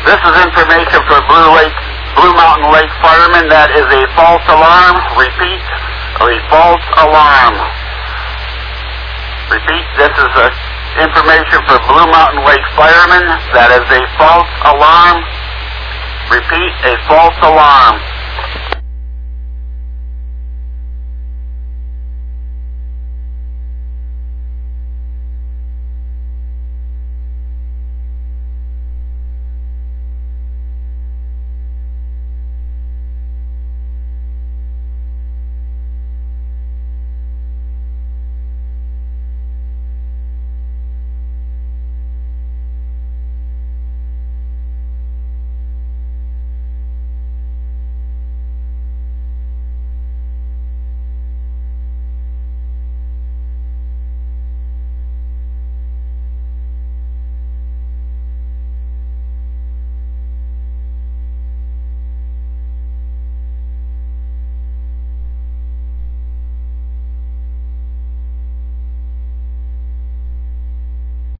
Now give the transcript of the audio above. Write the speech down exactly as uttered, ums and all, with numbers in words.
This is information for Blue Lake, Blue Mountain Lake firemen. That is a false alarm. Repeat, a false alarm. Repeat, this is a information for Blue Mountain Lake firemen. That is a false alarm. Repeat, a false alarm.